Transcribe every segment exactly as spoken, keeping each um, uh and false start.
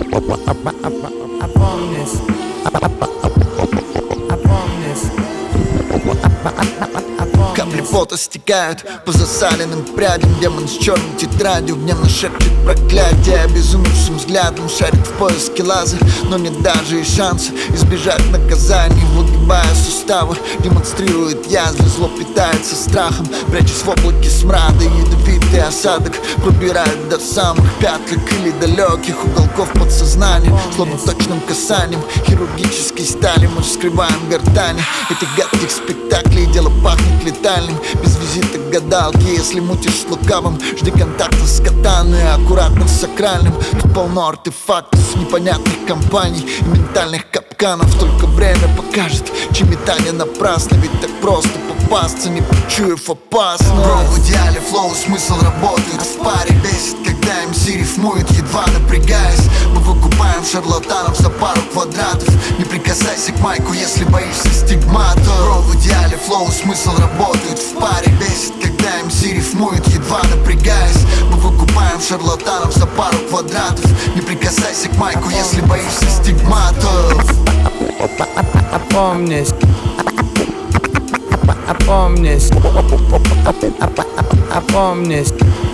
Опомнись. Опомнись. Капли пота стекают по засаленным прядям. Демон с черной тетрадью гневно шепчет проклятие. Обезумевшим взглядом шарит в поиске лаза, но нет даже и шанса избежать наказаний. Выгибая суставы, демонстрирует язвы. Зло питается страхом, прячась в облаке смрада. Ядовитый осадок пробирает до самых пяток или далеких уголков подсознания. Словно точным касанием хирургической стали мы вскрываем гортани этих гадких спектаклей. Дело пахнет летальным, без визита к гадалке. Если мутишь с лукавым, жди контакта с катаной, аккуратно с сакральным. Тут полно артефактов, непонятных компаний и ментальных капканов. Только время покажет, чьи метания напрасно. Ведь так просто попасться, не почуяв опасность. Бро, в идеале флоу, смысл работает в паре. Бесит, когда эм си рифмует, едва напрягаясь. Мы выкупаем шарлатанов за пару квадратов. Не прикасайся к майку, если боишься стигмата. Бро, в идеале флоу, смысл работает в паре. Бесит, когда эм си рифмует, едва напрягаясь. Мы выкупаем шарлатанов за пару квадратов. Не прикасайся к майку, если боишься стигматов. Опомнись. Опомнись. Опомнись.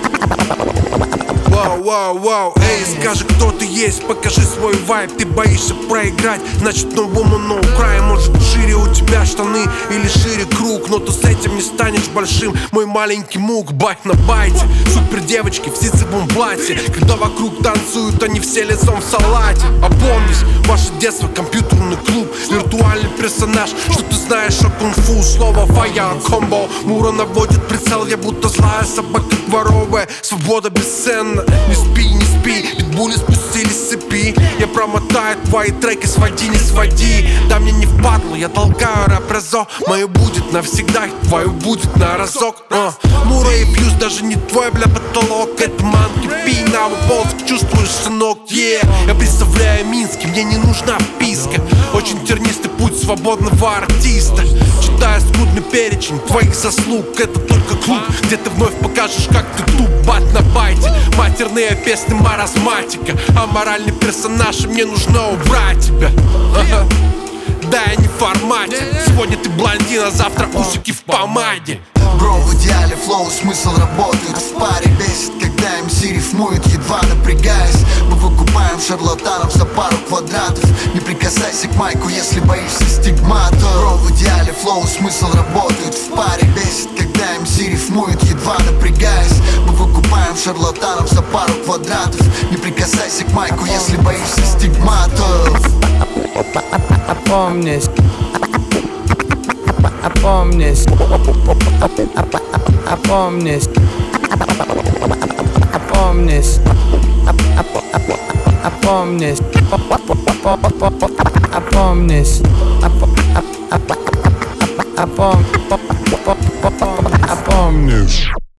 Вау, вау, вау, эй, скажи, кто ты есть, покажи свой вайб. Ты боишься проиграть, значит no woman, no cry. Может шире у тебя штаны или шире круг, но ты с этим не станешь большим, мой маленький мук. Байт на байте, супер девочки в ситцевом платье. Когда вокруг танцуют, они все лицом в салате. Опомнись, ваше детство компьютерный клуб, виртуальный персонаж, что ты знаешь о кунг-фу. Слово фая, комбо, Мура наводит прицел, я будто злая собака дворовая. Свобода бесценна, не спи, не спи, питбули спустились с цепи. Я промотаю твои треки, своди, не своди. Да мне не впадло, я толкаю рэп-разо. Мое будет навсегда, твое будет на разок. uh. Мура и Фьюз, даже не твой, бля, потолок. Это манки пи, на выползок, чувствуешь, сынок, yeah. Я представляю Минск, мне не нужна вписка. Очень тернистый путь свободного артиста. Читаю скудный перечень твоих заслуг. Это только клуб, где ты вновь покажешь, как ты туп. Бат на байте, матерные песни маразматика. А моральный персонаж, и мне нужно убрать тебя. Ага. Да, я не в формате. Сегодня ты блондин, а завтра усики в помаде. Бро, в идеале флоу, смысл работает в паре. Бесит, когда эм си рифмует, едва напрягаясь. Мы выкупаем шарлатанов за пару квадратов. Не прикасайся к майку, если боишься стигмата. Бро, в идеале флоу, смысл работает в паре. Бесит, когда эм си рифмует, едва напрягаясь. Мы выкупаем шарлатанов за пару квадратов. Не прикасайся к майку, если боишься стигматов. Опомнись. Опомнись. Опомнись. Опомнись. Опомнись. Опомнись. Опомнись.